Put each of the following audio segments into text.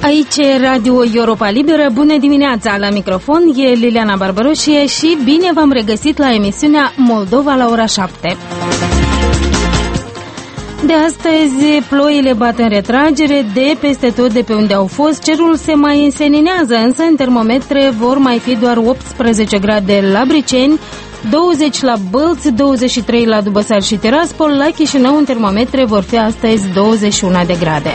Aici e Radio Europa Liberă. Bună dimineața! La microfon e Liliana Barbaroșie și bine v-am regăsit la emisiunea Moldova la ora 7. De astăzi, ploile bat în retragere de peste tot de pe unde au fost. Cerul se mai înseninează, însă în termometre vor mai fi doar 18 grade la Briceni, 20 la Bălți, 23 la Dubăsari și Tiraspol. La Chișinău, în termometre vor fi astăzi 21 de grade.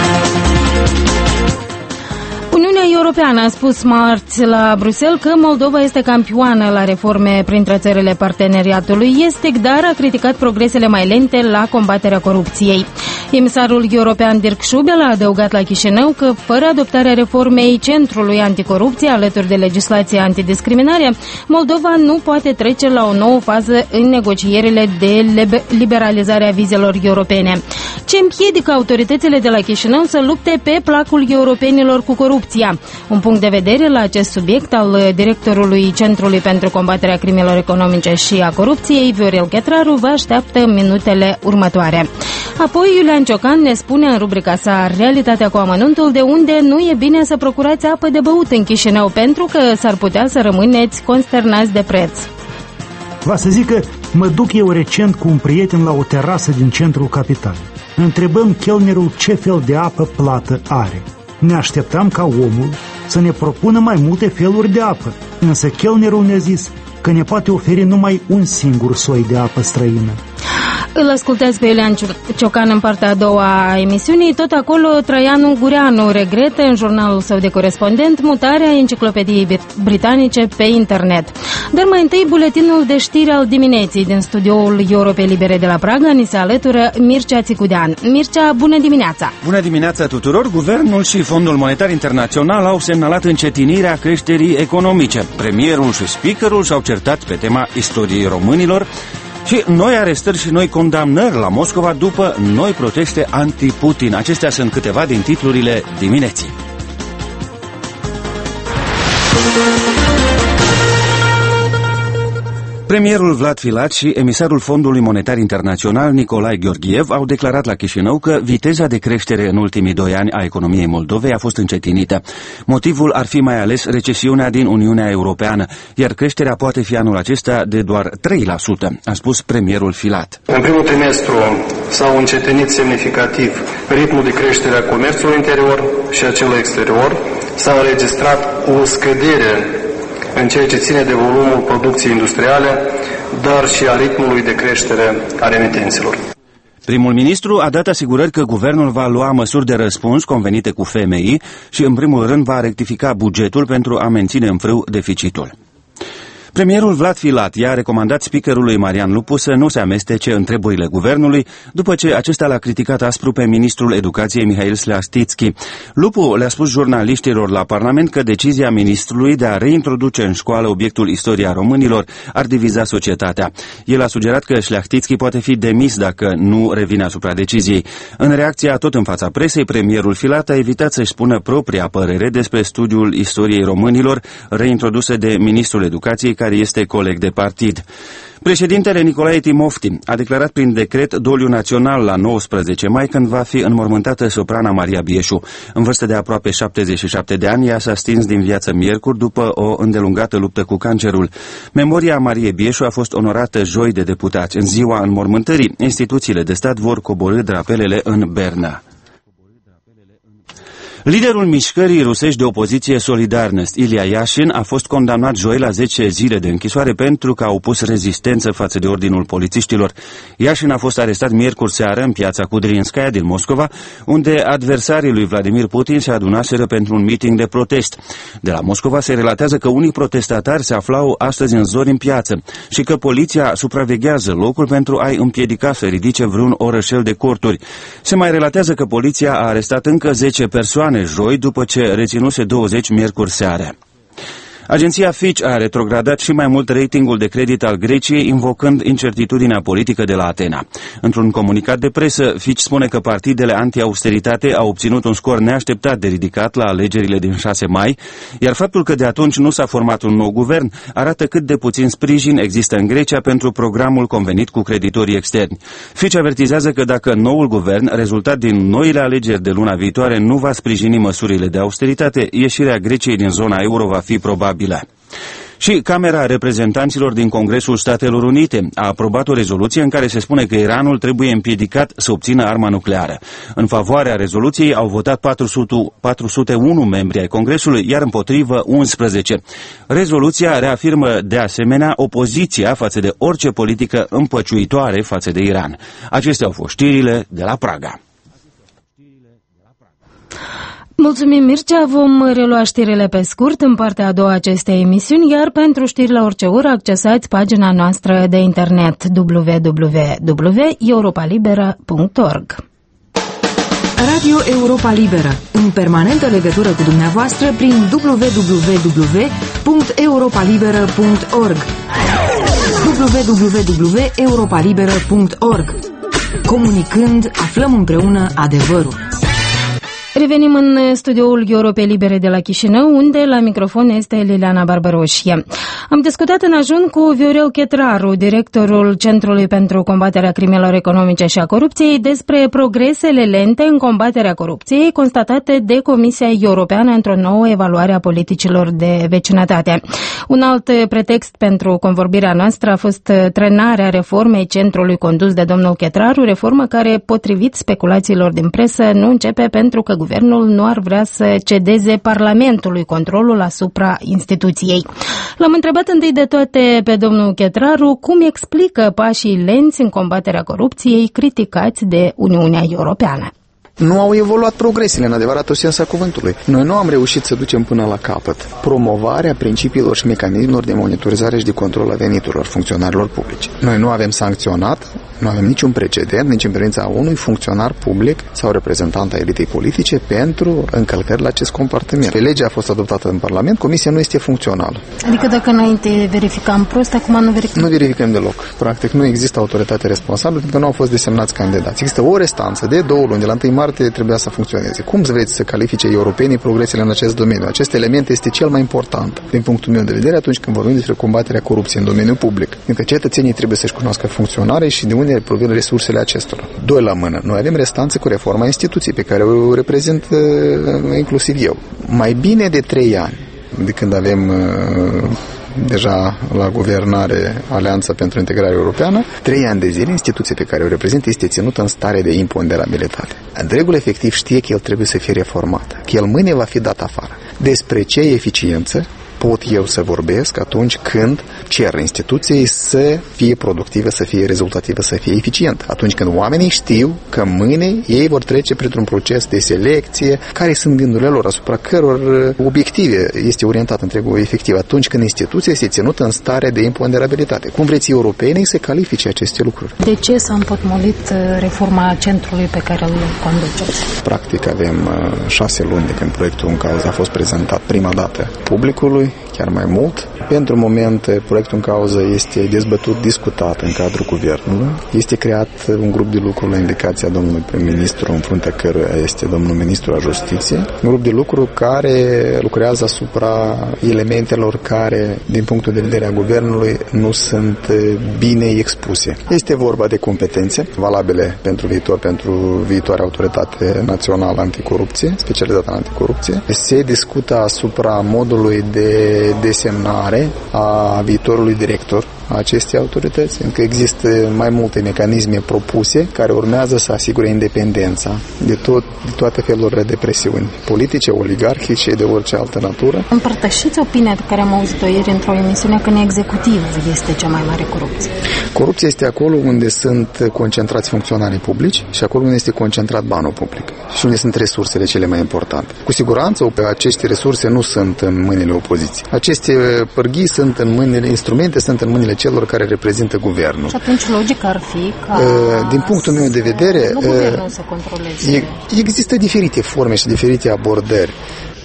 Uniunea Europeană a spus marți la Bruxelles că Moldova este campioană la reforme printre țările parteneriatului estic, dar a criticat progresele mai lente la combaterea corupției. Emisarul european Dirk Schubel a adăugat la Chișinău că fără adoptarea reformei Centrului Anticorupție alături de legislația antidiscriminare, Moldova nu poate trece la o nouă fază în negocierile de liberalizare a vizelor europene. Ce împiedică autoritățile de la Chișinău să lupte pe placul europenilor cu corupția? Un punct de vedere la acest subiect al directorului Centrului pentru combaterea crimelor economice și a corupției, Viorel Ghetraru, vă așteaptă în minutele următoare. Apoi Iulian Ciocan ne spune în rubrica sa Realitatea cu amănuntul de unde nu e bine să procurați apă de băut în Chișinău, pentru că s-ar putea să rămâneți consternați de preț. Va să zic că mă duc eu recent cu un prieten la o terasă din centrul capitalei. Întrebăm chelnerul ce fel de apă plată are. Ne așteptam ca omul să ne propună mai multe feluri de apă, însă chelnerul ne-a zis că ne poate oferi numai un singur soi de apă străină. Îl ascultați pe Iulian Ciocan în partea a doua a emisiunii. Tot acolo, Traianu Gureanu regretă în jurnalul său de corespondent mutarea enciclopediei britanice pe internet. Dar mai întâi, buletinul de știri al dimineții din studioul Europei Libere de la Praga ni se alătură Mircea Țicudean. Mircea, bună dimineața! Bună dimineața tuturor! Guvernul și Fondul Monetar Internațional au semnalat încetinirea creșterii economice. Premierul și speakerul s-au certat pe tema istoriei românilor și noi arestări și noi condamnări la Moscova după noi proteste anti-Putin. Acestea sunt câteva din titlurile dimineții. Premierul Vlad Filat și emisarul Fondului Monetar Internațional Nicolae Gheorghiev au declarat la Chișinău că viteza de creștere în ultimii 2 ani a economiei Moldovei a fost încetinită. Motivul ar fi mai ales recesiunea din Uniunea Europeană, iar creșterea poate fi anul acesta de doar 3%, a spus premierul Filat. În primul trimestru s-au încetinit semnificativ ritmul de creștere a comerțului interior și a celui exterior. S-a înregistrat o scădere în ceea ce ține de volumul producției industriale, dar și a ritmului de creștere a remitenților. Primul ministru a dat asigurări că guvernul va lua măsuri de răspuns convenite cu FMI și, în primul rând, va rectifica bugetul pentru a menține în frâu deficitul. Premierul Vlad Filat i-a recomandat speakerului Marian Lupu să nu se amestece în treburile guvernului, după ce acesta l-a criticat aspru pe ministrul educației Mihail Șleachtitski. Lupu le-a spus jurnaliștilor la Parlament că decizia ministrului de a reintroduce în școală obiectul istoria românilor ar diviza societatea. El a sugerat că Șleachtitski poate fi demis dacă nu revine asupra deciziei. În reacția tot în fața presei, premierul Filat a evitat să-și spună propria părere despre studiul istoriei românilor reintroduse de ministrul educației, care este coleg de partid. Președintele Nicolae Timofti a declarat prin decret doliu național la 19 mai, când va fi înmormântată soprana Maria Bieșu. În vârstă de aproape 77 de ani, ea s-a stins din viață miercuri după o îndelungată luptă cu cancerul. Memoria Mariei Bieșu a fost onorată joi de deputați. În ziua înmormântării, instituțiile de stat vor coborî drapelele în Berna. Liderul mișcării rusești de opoziție Solidarność, Ilia Iașin, a fost condamnat joi la 10 zile de închisoare pentru că a opus rezistență față de ordinul polițiștilor. Iașin a fost arestat miercuri seară în piața Kudrinskaya din Moscova, unde adversarii lui Vladimir Putin se adunaseră pentru un meeting de protest. De la Moscova se relatează că unii protestatari se aflau astăzi în zori în piață și că poliția supraveghează locul pentru a-i împiedica să ridice vreun orășel de corturi. Se mai relatează că poliția a arestat încă 10 persoane joi, după ce reținuse 20 miercuri seară. Agenția Fitch a retrogradat și mai mult ratingul de credit al Greciei, invocând incertitudinea politică de la Atena. Într-un comunicat de presă, Fitch spune că partidele anti-austeritate au obținut un scor neașteptat de ridicat la alegerile din 6 mai, iar faptul că de atunci nu s-a format un nou guvern arată cât de puțin sprijin există în Grecia pentru programul convenit cu creditorii externi. Fitch avertizează că dacă noul guvern, rezultat din noile alegeri de luna viitoare, nu va sprijini măsurile de austeritate, ieșirea Greciei din zona euro va fi probabilă. Și Camera Reprezentanților din Congresul Statelor Unite a aprobat o rezoluție în care se spune că Iranul trebuie împiedicat să obțină arma nucleară. În favoarea rezoluției au votat 401 membri ai Congresului, iar împotrivă 11. Rezoluția reafirmă de asemenea opoziția față de orice politică împăciuitoare față de Iran. Acestea au fost știrile de la Praga. Mulțumim, Mircea. Vom relua știrile pe scurt în partea a doua acestei emisiuni, iar pentru știri la orice oră accesați pagina noastră de internet www.europalibera.org. Radio Europa Liberă, în permanentă legătură cu dumneavoastră prin www.europalibera.org. www.europalibera.org. Comunicând, aflăm împreună adevărul. Revenim în studioul Europei Libere de la Chișinău, unde la microfon este Liliana Barbăroșie. Am discutat în ajun cu Viorel Chetraru, directorul Centrului pentru combaterea crimelor economice și a corupției, despre progresele lente în combaterea corupției constatate de Comisia Europeană într-o nouă evaluare a politicilor de vecinătate. Un alt pretext pentru convorbirea noastră a fost trenarea reformei centrului condus de domnul Chetraru, reformă care, potrivit speculațiilor din presă, nu începe pentru că guvernul nu ar vrea să cedeze Parlamentului controlul asupra instituției. L-am întrebat întâi de toate pe domnul Chetraru cum explică pașii lenți în combaterea corupției criticați de Uniunea Europeană. Nu au evoluat progresele în adevăratul sens a cuvântului. Noi nu am reușit să ducem până la capăt promovarea principiilor și mecanismelor de monitorizare și de control a veniturilor funcționarilor publici. Noi nu avem sancționat, nu avem niciun precedent, nici în privința unui funcționar public sau reprezentant a elitei politice pentru încălcări la acest comportament. Legea a fost adoptată în Parlament, Comisia nu este funcțională. Adică dacă înainte verificam prost, acum nu verificăm? Nu verificăm deloc. Practic nu există autoritate responsabilă pentru că nu au fost desemnați candidați. Există o restanță de 2 luni, de la 1 martie trebuia să funcționeze. Cum vreți să califice europenii progresele în acest domeniu? Acest element este cel mai important din punctul meu de vedere atunci când vorbim despre combaterea corupției în domeniul public. Pentru că cetățenii trebuie să-și cunoască funcționare și de unde provin resursele acestora. 2 la mână. Noi avem restanțe cu reforma instituției pe care o reprezint inclusiv eu. Mai bine de 3 ani de când avem deja la guvernare Alianța pentru Integrare Europeană, 3 ani de zile, instituția pe care o reprezint este ținută în stare de imponderabilitate. Întregul efectiv știe că el trebuie să fie reformat, că el mâine va fi dat afară. Despre ce eficiență pot eu să vorbesc atunci când cer instituției să fie productivă, să fie rezultativă, să fie eficient. Atunci când oamenii știu că mâine ei vor trece printr-un proces de selecție, care sunt gândurile lor, asupra căror obiective este orientat întregul efectiv. Atunci când instituția este ținută în stare de imponderabilitate. Cum vreți europenii să califice aceste lucruri? De ce s-a împotmolit reforma centrului pe care îl conduceți? Practic avem 6 luni de când proiectul în cauză a fost prezentat prima dată publicului, chiar mai mult. Pentru moment, proiectul în cauză este dezbătut, discutat în cadrul guvernului. Este creat un grup de lucru la indicația domnului prim-ministru, în fruntea căruia este domnul ministru al Justiției. Un grup de lucru care lucrează asupra elementelor care, din punctul de vedere a guvernului, nu sunt bine expuse. Este vorba de competențe valabile pentru viitor, pentru viitoarea autoritate națională anticorupție, specializată în anticorupție. Se discută asupra modului de desemnare a viitorului director a acestei autorități, pentru că există mai multe mecanisme propuse care urmează să asigure independența de toate felurile de presiuni politice, oligarhice, de orice altă natură. Împărtășiți opinia pe care am auzit-o ieri într-o emisiune că în executiv este cea mai mare corupție. Corupția este acolo unde sunt concentrați funcționarii publici și acolo unde este concentrat banul public și unde sunt resursele cele mai importante. Cu siguranță, aceste resurse nu sunt în mâinile opoziției. Aceste pârghii sunt în mâinile, instrumente sunt în mâinile celor care reprezintă guvernul. Și atunci logic ar fi ca din punctul meu de vedere, nu guvernul să controleze. Există diferite forme și diferite abordări.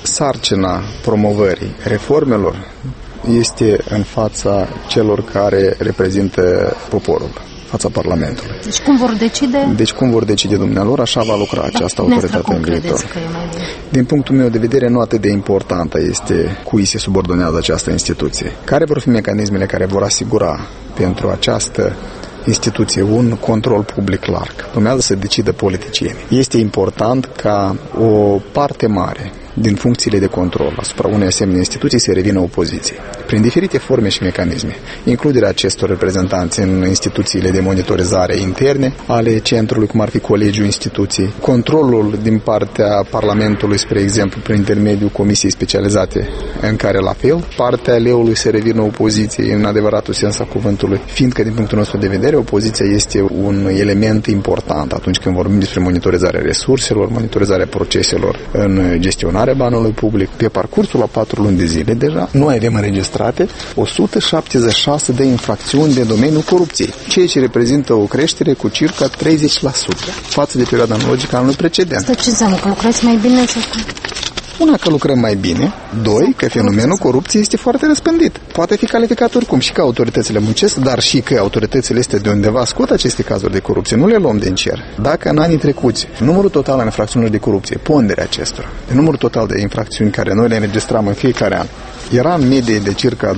sarcina promovării reformelor este în fața celor care reprezintă poporul, fața Parlamentului. Deci cum vor decide? Deci cum vor decide dumnealor, așa va lucra această autoritate în viitor. Din punctul meu de vedere, nu atât de importantă este cui se subordonează această instituție. Care vor fi mecanismele care vor asigura pentru această instituție un control public larg? Urmează să decidă politicienii. Este important ca o parte mare din funcțiile de control asupra unei asemenea instituții se revină opoziției. Prin diferite forme și mecanisme, includerea acestor reprezentanți în instituțiile de monitorizare interne ale centrului, cum ar fi colegiul instituției, controlul din partea Parlamentului, spre exemplu, prin intermediul comisiei specializate, în care la fel partea leului se revină opoziției în adevăratul sens a cuvântului, fiindcă din punctul nostru de vedere opoziția este un element important atunci când vorbim despre monitorizarea resurselor, monitorizarea proceselor în gestionare banului public. Pe parcursul a 4 luni de zile deja, noi avem înregistrate 176 de infracțiuni de domeniul corupției, ceea ce reprezintă o creștere cu circa 30% față de perioada analogică anului precedent. Asta ce înseamnă? Că lucrați mai bine sau cum? Una, că lucrăm mai bine. Doi, că fenomenul corupției este foarte răspândit. Poate fi calificat oricum și că autoritățile muncesc, dar și că autoritățile este de undeva scot aceste cazuri de corupție. Nu le luăm din cer. Dacă în anii trecuți, numărul total al infracțiunilor de corupție, ponderea acestora, de numărul total de infracțiuni care noi le înregistram în fiecare an, era în medie de circa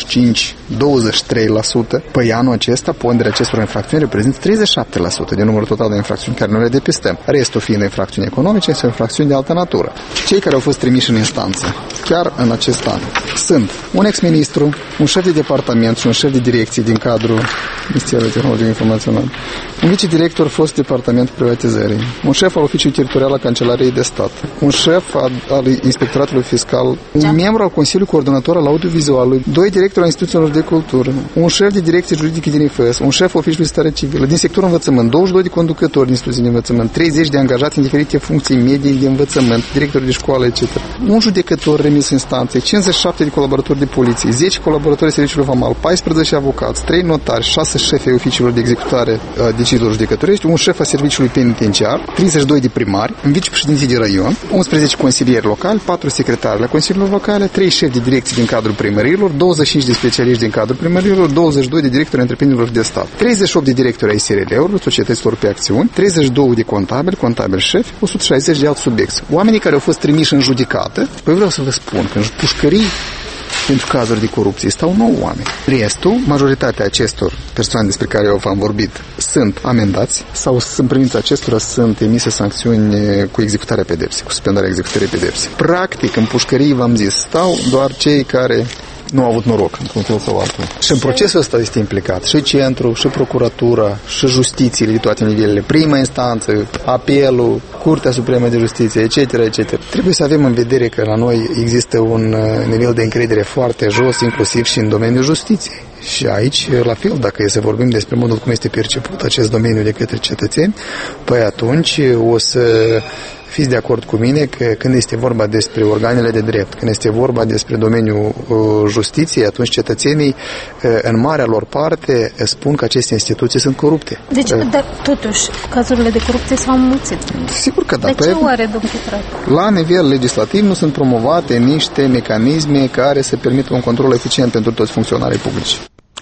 25-23%, pe anul acesta ponderea acestor infracțiuni reprezintă 37% din numărul total de infracțiuni care noi le depistăm. Restul fiind infracțiuni economice sau infracțiuni de altă natură. Cei care au fost trimiși în instanță, chiar în acest an, sunt un ex-ministru, un șef de departament și un șef de direcție din cadrul Ministerului Tehnologiei Informaționale, un vicedirector fost departament privatizării, un șef al Oficiului Teritorial al Cancelariei de Stat, un șef al Inspectoratului Fiscal, un membru al Consiliului Coordonator al Audiovizualului, 2 directori al instituțiilor de cultură, un șef de direcție juridică din IFS, un șef Oficiului Stare Civilă, din sectorul învățământ, 22 de conducători din instituții de învățământ, 30 de angajați în diferite funcții medii de învățământ, directori de școală, etc. Un judecător remis instanței, 57 de colaboratori de poliție, 10 colaboratori de serviciului vamal, 14 avocați, 3 notari, 6 șefi ai oficiilor de executare a deciziilor judecătorești, un șef al serviciului penitenciar, 32 de primari, un vicepreședinte de raion, 11 consilieri locali, 4 secretari la consiliilor locale, 3 șefi de direcții din cadrul primăriilor, 25 de specialiști din cadrul primăriilor, 22 de directori întreprinderilor de stat, 38 de directori ai SRL-urilor, societăților pe acțiuni, 32 de contabili șefi, 160 de alți subiecti. Oamenii care au fost trimiși în judecată, păi vreau să vă spun că în pușcării pentru cazuri de corupție stau 9 oameni. Restul, majoritatea acestor persoane despre care eu v-am vorbit, sunt amendați sau în privința acestora sunt emise sancțiuni cu executarea pedepsei, cu suspendarea executării pedepsei. Practic, în pușcării, v-am zis, stau doar cei care nu au avut noroc, într-un fel sau altul. Și în procesul ăsta este implicat și centru, și procuratura, și justițiile de toate nivelele, prima instanță, apelul, Curtea Supremă de Justiție, etc., etc. Trebuie să avem în vedere că la noi există un nivel de încredere foarte jos, inclusiv și în domeniul justiției. Și aici, la fel, dacă e să vorbim despre modul cum este perceput acest domeniu de către cetățeni, păi atunci o să fiți de acord cu mine că când este vorba despre organele de drept, când este vorba despre domeniul justiției, atunci cetățenii, în marea lor parte, spun că aceste instituții sunt corupte. Deci, dar totuși, cazurile de corupție s-au înmulțit. Sigur că da. De ce oare, domnul Petrat? La nivel legislativ nu sunt promovate niște mecanisme care să permită un control eficient pentru toți funcționarii publici.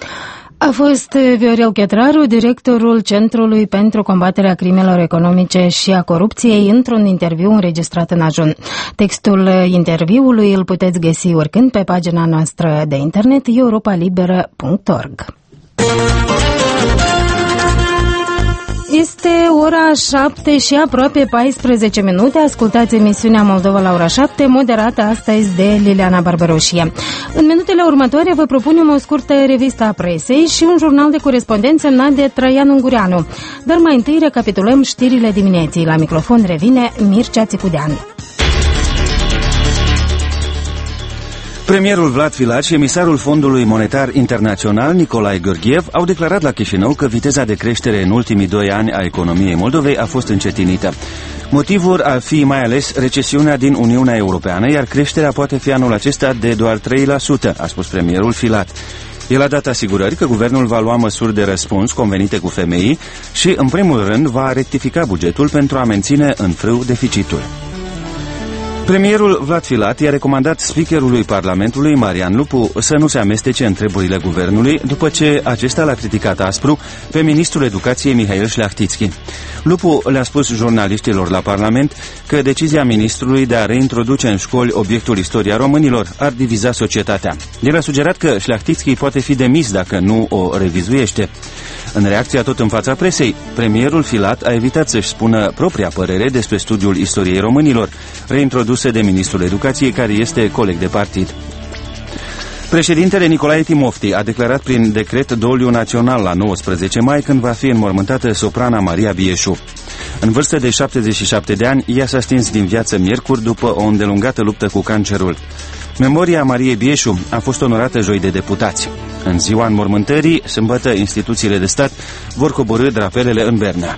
A fost Viorel Chetraru, directorul Centrului pentru combaterea crimelor economice și a corupției, într-un interviu înregistrat în Ajun. Textul interviului îl puteți găsi oricând pe pagina noastră de internet europalibera.org. Este ora 7 și aproape 14 minute. Ascultați emisiunea Moldova la ora 7, moderată astăzi de Liliana Barbaroșie. În minutele următoare vă propunem o scurtă revistă a presei și un jurnal de corespondență semnat de Traian Ungureanu. Dar mai întâi recapitulăm știrile dimineții. La microfon revine Mircea Țicudean. Premierul Vlad Filat și emisarul Fondului Monetar Internațional, Nicolae Gheorghev, au declarat la Chișinău că viteza de creștere în ultimii 2 ani a economiei Moldovei a fost încetinită. Motivul ar fi mai ales recesiunea din Uniunea Europeană, iar creșterea poate fi anul acesta de doar 3%, a spus premierul Filat. El a dat asigurări că guvernul va lua măsuri de răspuns convenite cu FMI și, în primul rând, va rectifica bugetul pentru a menține în frâu deficitul. Premierul Vlad Filat i-a recomandat speakerului Parlamentului, Marian Lupu, să nu se amestece în treburile guvernului, după ce acesta l-a criticat aspru pe ministrul educației Mihail Șleachtițchi. Lupu le-a spus jurnaliștilor la Parlament că decizia ministrului de a reintroduce în școli obiectul istoria românilor ar diviza societatea. El a sugerat că Șleachtițchi poate fi demis dacă nu o revizuiește. În reacția tot în fața presei, premierul Filat a evitat să-și spună propria părere despre studiul istoriei românilor, reintroduse de ministrul educației, care este coleg de partid. Președintele Nicolae Timofti a declarat prin decret doliu național la 19 mai, când va fi înmormântată soprana Maria Bieșu. În vârstă de 77 de ani, ea s-a stins din viață miercuri după o îndelungată luptă cu cancerul. Memoria Mariei Bieșu a fost onorată joi de deputați. În ziua înmormântării, sâmbătă, instituțiile de stat vor coborî drapelele în Berna.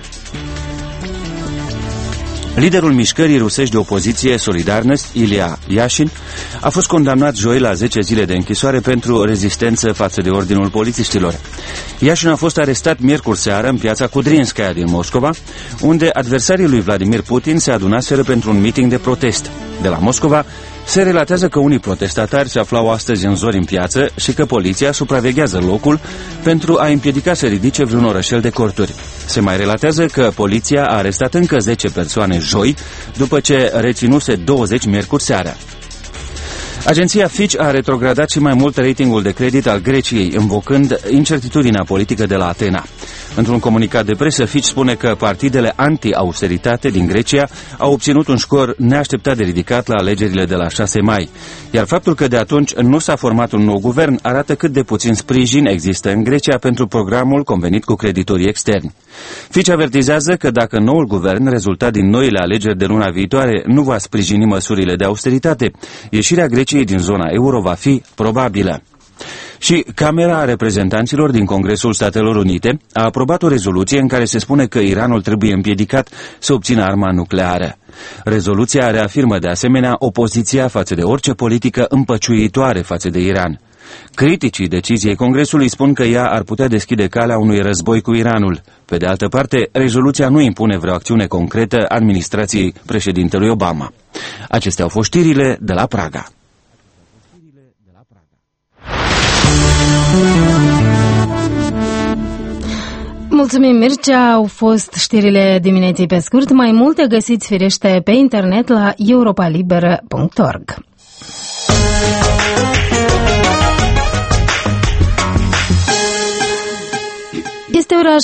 Liderul mișcării rusești de opoziție Solidarność, Ilia Iașin, a fost condamnat joi la 10 zile de închisoare pentru rezistență față de ordinul polițiștilor. Iașin a fost arestat miercuri seară în piața Kudrinskaya din Moscova, unde adversarii lui Vladimir Putin se adunaseră pentru un meeting de protest. De la Moscova se relatează că unii protestatari se aflau astăzi în zori în piață și că poliția supraveghează locul pentru a împiedica să ridice vreun orășel de corturi. Se mai relatează că poliția a arestat încă 10 persoane joi, după ce reținuse 20 miercuri seara. Agenția Fitch a retrogradat și mai mult ratingul de credit al Greciei, invocând incertitudinea politică de la Atena. Într-un comunicat de presă, Fitch spune că partidele anti-austeritate din Grecia au obținut un scor neașteptat de ridicat la alegerile de la 6 mai, iar faptul că de atunci nu s-a format un nou guvern arată cât de puțin sprijin există în Grecia pentru programul convenit cu creditorii externi. Fitch avertizează că dacă noul guvern, rezultat din noile alegeri de luna viitoare, nu va sprijini măsurile de austeritate, ieșirea Greciei din zona euro va fi probabilă. Și Camera Reprezentanților din Congresul Statelor Unite a aprobat o rezoluție în care se spune că Iranul trebuie împiedicat să obțină arma nucleară. Rezoluția reafirmă de asemenea opoziția față de orice politică împăciuitoare față de Iran. Criticii deciziei Congresului spun că ea ar putea deschide calea unui război cu Iranul. Pe de altă parte, rezoluția nu impune vreo acțiune concretă administrației președintelui Obama. Acestea au fost știrile de la Praga. Mulțumim, Mircea. Au fost știrile dimineții pe scurt. Mai multe găsiți firește pe internet la europalibera.org. Este ora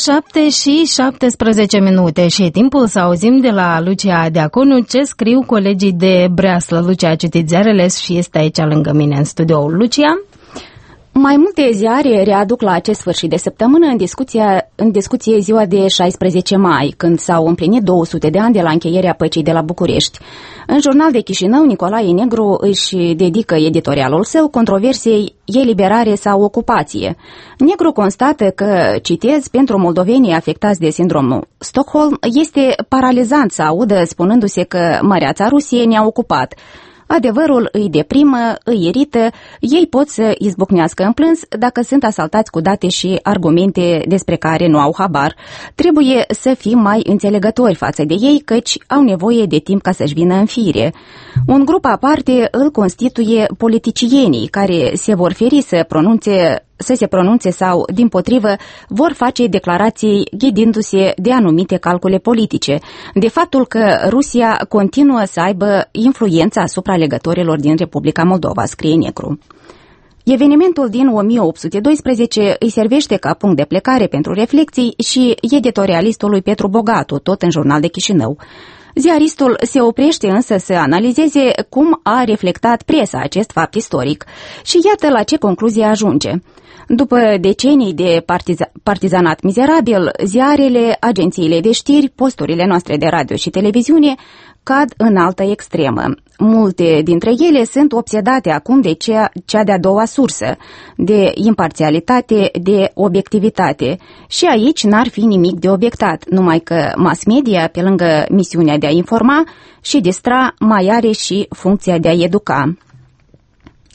7:17 și e timpul să auzim de la Lucia Deaconu ce scriu colegii de breaslă. Lucia a citit ziarele și este aici lângă mine în studioul. Lucia? Mai multe ziare readuc la acest sfârșit de săptămână în discuție ziua de 16 mai, când s-au împlinit 200 de ani de la încheierea păcii de la București. În Jurnal de Chișinău, Nicolae Negru își dedică editorialul său controversiei eliberare sau ocupație. Negru constată că, citez, pentru moldovenii afectați de sindromul Stockholm, este paralizant să audă spunându-se că măreața Rusie ne-a ocupat. Adevărul îi deprimă, îi irită, ei pot să izbucnească în plâns dacă sunt asaltați cu date și argumente despre care nu au habar. Trebuie să fim mai înțelegători față de ei, căci au nevoie de timp ca să-și vină în fire. Un grup aparte îl constituie politicienii, care se vor feri să se pronunțe sau, dimpotrivă, vor face declarații ghidindu-se de anumite calcule politice, de faptul că Rusia continuă să aibă influența asupra legătorilor din Republica Moldova, scrie Negru. Evenimentul din 1812 îi servește ca punct de plecare pentru reflecții și editorialistului Petru Bogatu, tot în Jurnal de Chișinău. Ziaristul se oprește însă să analizeze cum a reflectat presa acest fapt istoric și iată la ce concluzie ajunge. După decenii de partizanat mizerabil, ziarele, agențiile de știri, posturile noastre de radio și televiziune cad în altă extremă. Multe dintre ele sunt obsedate acum de cea de-a doua sursă, de imparțialitate, de obiectivitate. Și aici n-ar fi nimic de obiectat, numai că mass media, pe lângă misiunea de a informa și distra, mai are și funcția de a educa.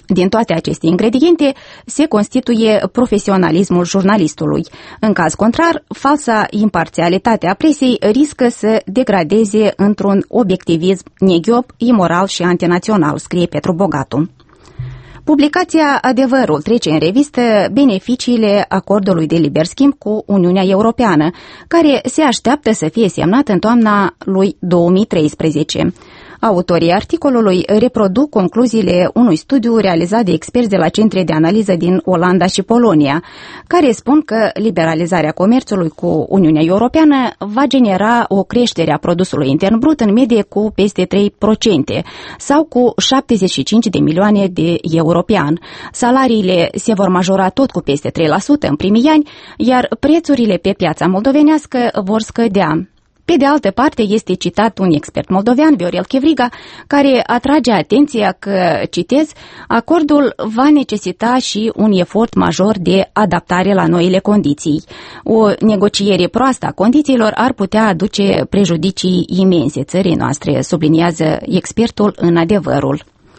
Din toate aceste ingrediente se constituie profesionalismul jurnalistului. În caz contrar, falsa imparțialitate a presei riscă să degradeze într-un obiectivism neghiop, imoral și antinațional, scrie Petru Bogatu. Publicația Adevărul trece în revistă beneficiile acordului de liber schimb cu Uniunea Europeană, care se așteaptă să fie semnat în toamna lui 2013. Autorii articolului reproduc concluziile unui studiu realizat de experți de la centre de analiză din Olanda și Polonia, care spun că liberalizarea comerțului cu Uniunea Europeană va genera o creștere a produsului intern brut în medie cu peste 3% sau cu 75 de milioane de euro pe an. Salariile se vor majora tot cu peste 3% în primii ani, iar prețurile pe piața moldovenească vor scădea. Pe de altă parte, este citat un expert moldovean, Viorel Chevriga, care atrage atenția că, citez, acordul va necesita și un efort major de adaptare la noile condiții. O negociere proastă a condițiilor ar putea aduce prejudicii imense țării noastre, subliniază expertul în Adevărul.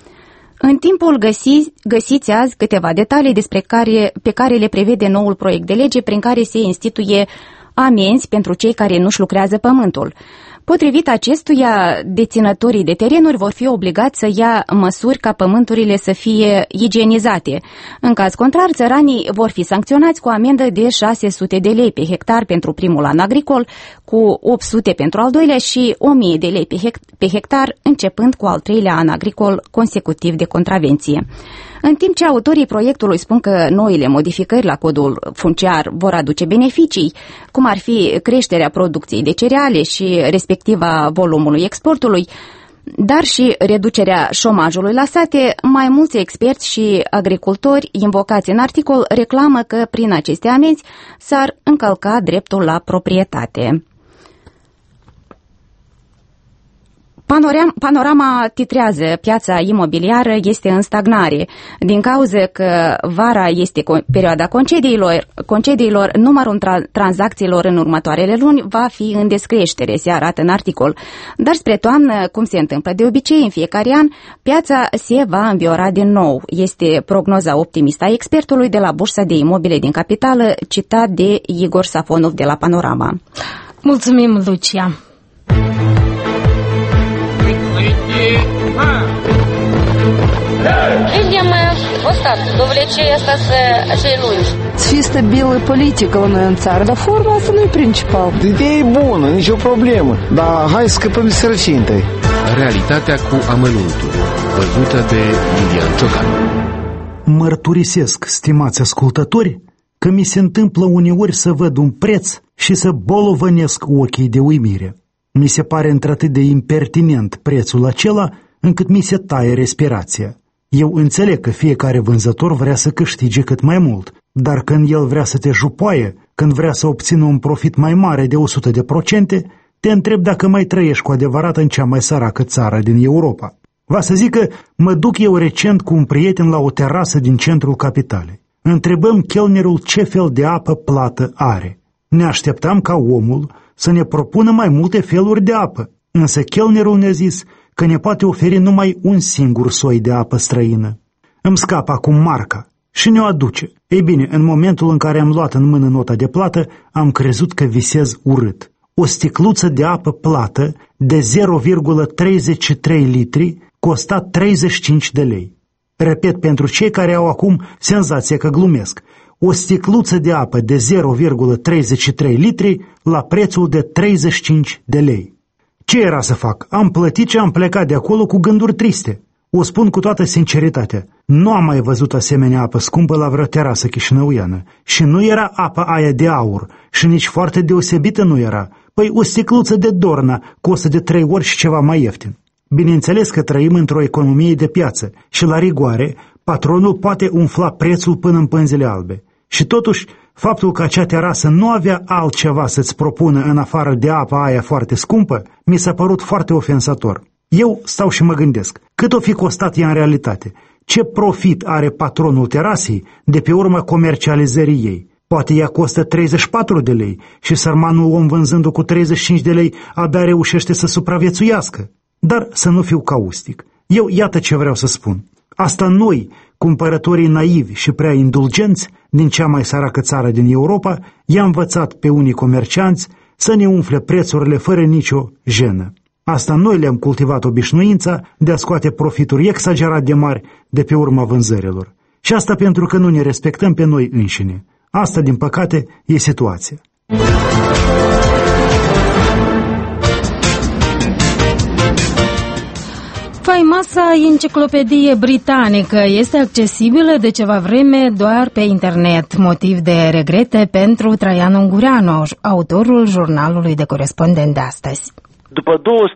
În timpul găsiți azi câteva detalii pe care le prevede noul proiect de lege prin care se instituie amenzi pentru cei care nu-și lucrează pământul. Potrivit acestuia, deținătorii de terenuri vor fi obligați să ia măsuri ca pământurile să fie igienizate. În caz contrar, țăranii vor fi sancționați cu o amendă de 600 de lei pe hectar pentru primul an agricol, cu 800 pentru al doilea și 1000 de lei pe hectar, începând cu al treilea an agricol consecutiv de contravenție. În timp ce autorii proiectului spun că noile modificări la codul funciar vor aduce beneficii, cum ar fi creșterea producției de cereale și respectiva volumului exportului, dar și reducerea șomajului la sate, mai mulți experți și agricultori invocați în articol reclamă că prin aceste amenzi s-ar încălca dreptul la proprietate. Panorama titrează, piața imobiliară este în stagnare. Din cauza că vara este perioada concediilor, numărul tranzacțiilor în următoarele luni va fi în descreștere, se arată în articol. Dar spre toamnă, cum se întâmplă de obicei în fiecare an, piața se va înviora din nou. Este prognoza optimistă a expertului de la Bursa de Imobile din Capitală, citat de Igor Safonov de la Panorama. Mulțumim, Lucia! Видимо, вот так, довлечение остаться celui. Să fie stabilă politică la noi în țară, dar forma asta nu e principal. Ideea e bună, nicio problemă, dar hai să scăpăm de sărăcie întâi. Realitatea cu amănuntul, văzută de Lilian Ciocan. Mărturisesc, stimați ascultători, că mi se întâmplă uneori să văd un preț și să bolovănesc ochii de uimire. Mi se pare într-atât de impertinent prețul acela, încât mi se taie respirația. Eu înțeleg că fiecare vânzător vrea să câștige cât mai mult, dar când el vrea să te jupoaie, când vrea să obțină un profit mai mare de 100%, te întreb dacă mai trăiești cu adevărat în cea mai săracă țară din Europa. Va să zic că mă duc eu recent cu un prieten la o terasă din centrul capitalei. Întrebăm chelnerul ce fel de apă plată are. Ne așteptam ca omul să ne propună mai multe feluri de apă, însă chelnerul ne-a zis că ne poate oferi numai un singur soi de apă străină. Îmi scapă acum marca și ne-o aduce. Ei bine, în momentul în care am luat în mână nota de plată, am crezut că visez urât. O sticluță de apă plată de 0,33 litri costa 35 de lei. Repet, pentru cei care au acum senzația că glumesc, o sticluță de apă de 0,33 litri la prețul de 35 de lei. Ce era să fac? Am plătit și am plecat de acolo cu gânduri triste. O spun cu toată sinceritatea. Nu am mai văzut asemenea apă scumpă la vreo terasă chișinăuiană. Și nu era apa aia de aur și nici foarte deosebită nu era. Păi o sticluță de Dorna costă de 3 ori și ceva mai ieftin. Bineînțeles că trăim într-o economie de piață și la rigoare patronul poate umfla prețul până în pânzele albe. Și totuși, faptul că acea terasă nu avea altceva să-ți propună în afară de apa aia foarte scumpă, mi s-a părut foarte ofensator. Eu stau și mă gândesc, cât o fi costat ea în realitate? Ce profit are patronul terasei de pe urma comercializării ei? Poate ea costă 34 de lei și sărmanul om vânzându-o cu 35 de lei abia reușește să supraviețuiască. Dar să nu fiu caustic. Eu iată ce vreau să spun. Asta noi, Cumpărătorii naivi și prea indulgenți din cea mai săracă țară din Europa i-a învățat pe unii comercianți să ne umfle prețurile fără nicio jenă. Asta noi le-am cultivat obișnuința de a scoate profituri exagerat de mari de pe urma vânzărilor. Și asta pentru că nu ne respectăm pe noi înșine. Asta, din păcate, e situația. Faimoasa enciclopedie britanică este accesibilă de ceva vreme doar pe internet, motiv de regrete pentru Traian Ungureanu, autorul jurnalului de corespondent de astăzi. După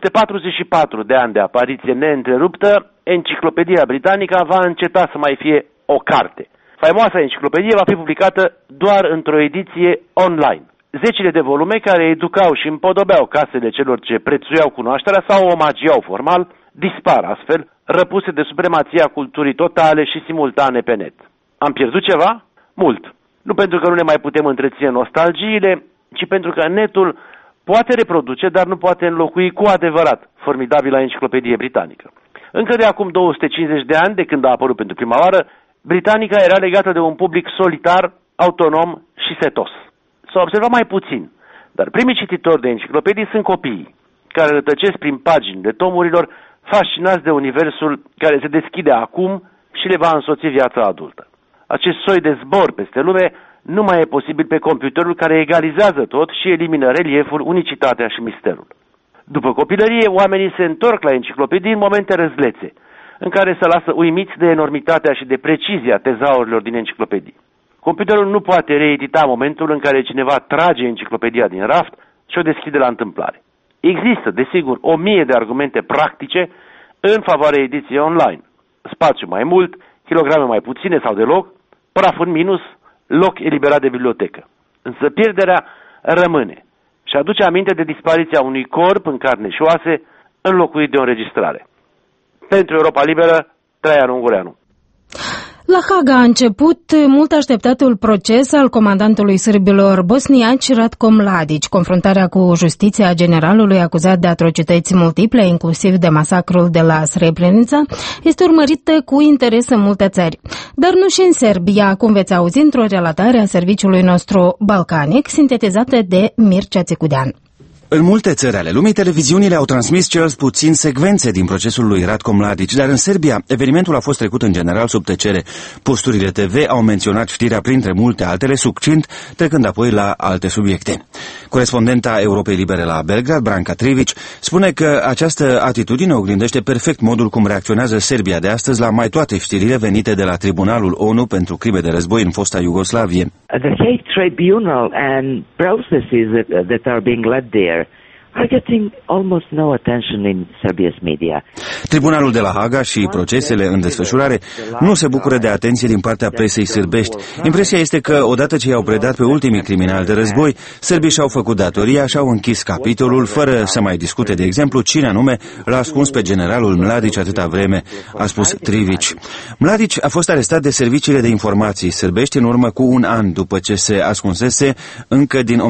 244 de ani de apariție neîntreruptă, enciclopedia britanică va înceta să mai fie o carte. Faimoasa enciclopedie va fi publicată doar într-o ediție online. Zecile de volume care educau și împodobeau casele celor ce prețuiau cunoașterea sau omagiau formal, dispar astfel, răpuse de supremația culturii totale și simultane pe net. Am pierdut ceva? Mult. Nu pentru că nu ne mai putem întreține nostalgiile, ci pentru că netul poate reproduce, dar nu poate înlocui cu adevărat formidabila enciclopedie britanică. Încă de acum 250 de ani, de când a apărut pentru prima oară, Britanica era legată de un public solitar, autonom și setos. S-a observat mai puțin, dar primii cititori de enciclopedii sunt copiii, care rătăcesc prin paginile tomurilor, fascinați de universul care se deschide acum și le va însoți viața adultă. Acest soi de zbor peste lume nu mai e posibil pe computerul care egalizează tot și elimină relieful, unicitatea și misterul. După copilărie, oamenii se întorc la enciclopedii în momente răzlețe, în care se lasă uimiți de enormitatea și de precizia tezaurilor din enciclopedii. Computerul nu poate reedita momentul în care cineva trage enciclopedia din raft și o deschide la întâmplare. Există, desigur, 1000 de argumente practice în favoarea ediției online. Spațiu mai mult, kilograme mai puține sau deloc, praf în minus, loc eliberat de bibliotecă. Însă pierderea rămâne și aduce aminte de dispariția unui corp în carne și oase înlocuit de o înregistrare. Pentru Europa Liberă, Traian Ungureanu. La Haga a început mult așteptatul proces al comandantului sârbilor bosniaci Ratko Mladić. Confruntarea cu justiția generalului acuzat de atrocități multiple, inclusiv de masacrul de la Srebrenica, este urmărită cu interes în multe țări. Dar nu și în Serbia, cum veți auzi într-o relatare a serviciului nostru balcanic, sintetizată de Mircea Țicudean. În multe țări ale lumii, televiziunile au transmis cel puțin secvențe din procesul lui Ratko Mladić, dar în Serbia evenimentul a fost trecut în general sub tăcere. Posturile TV au menționat știrea printre multe altele, succint, trecând apoi la alte subiecte. Corespondenta Europei Libere la Belgrad, Branka Trivić, spune că această atitudine oglindește perfect modul cum reacționează Serbia de astăzi la mai toate știrile venite de la Tribunalul ONU pentru crime de război în fosta Iugoslavie. The Hague Tribunal and processes that are being led there are getting almost no attention in Serbia's media. Tribunalul de la Haga și procesele în desfășurare nu se bucură de atenție din partea presei sârbești. Impresia este că, odată ce i-au predat pe ultimii criminali de război, sârbii și-au făcut datoria și au închis capitolul, fără să mai discute, de exemplu, cine anume l-a ascuns pe generalul Mladić atâta vreme, a spus Trivić. Mladić a fost arestat de serviciile de informații sârbești în urmă cu un an după ce se ascunsese încă din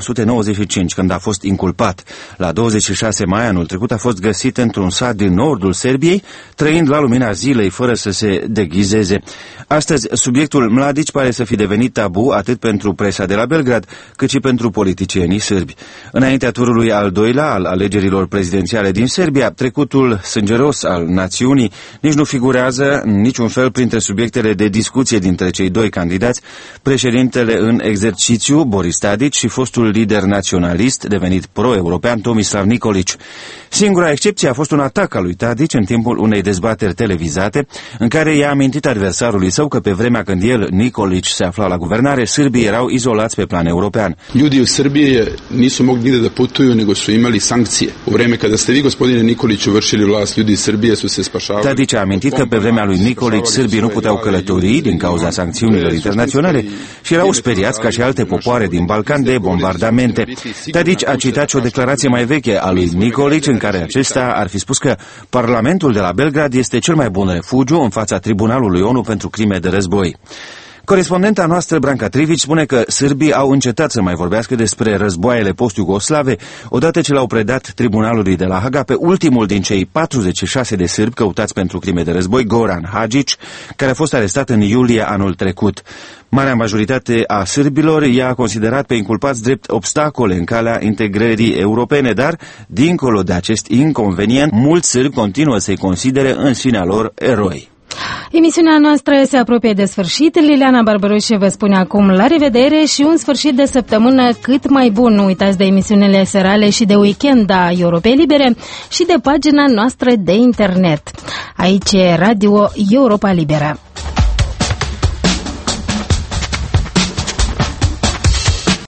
1995, când a fost inculpat. La 26 mai anul trecut a fost găsit într-un sat din nordul Serbiei, trăind la lumina zilei fără să se deghizeze. Astăzi, subiectul Mladić pare să fi devenit tabu atât pentru presa de la Belgrad, cât și pentru politicienii sârbi. Înaintea turului al doilea al alegerilor prezidențiale din Serbia, trecutul sângeros al națiunii nici nu figurează în niciun fel printre subiectele de discuție dintre cei doi candidați, președintele în exercițiu Boris Tadić și fostul lider naționalist devenit pro-european Tomislav Nikolić. Singura excepție a fost un atac al lui Tadić în timpul unei dezbateri televizate, în care i-a amintit adversarului său că pe vremea când el, Nikolić, se afla la guvernare, sârbii erau izolați pe plan european. Ljudi u Srbiji nisu mogli nigde da putuju, nego su imali sankcije. U vreme kada ste vi, gospodine Nikoliću, vršili vlast, ljudi iz Srbije su se spašavali. Tadić a amintit că pe vremea lui Nikolić sârbii nu puteau călători din cauza sancțiunilor internaționale și erau speriați ca și alte popoare din Balcan de bombardamente. Tadić a citat și o declarație mai veche a lui Nikolić, în care acesta ar fi spus că Parlamentul de la Belgrad este cel mai bun refugiu în fața Tribunalului ONU pentru crime de război. Corespondenta noastră, Branca Trivici, spune că sârbii au încetat să mai vorbească despre războaiele post-iugoslave odată ce l-au predat tribunalului de la Haga pe ultimul din cei 46 de sârbi căutați pentru crime de război, Goran Hadžić, care a fost arestat în iulie anul trecut. Marea majoritate a sârbilor i-a considerat pe inculpați drept obstacole în calea integrării europene, dar, dincolo de acest inconvenient, mulți sârbi continuă să-i considere în sinea lor eroi. Emisiunea noastră se apropie de sfârșit. Liliana Barbaroșe vă spune acum la revedere și un sfârșit de săptămână cât mai bun. Nu uitați de emisiunile serale și de weekend a Europei Libere și de pagina noastră de internet. Aici e Radio Europa Liberă.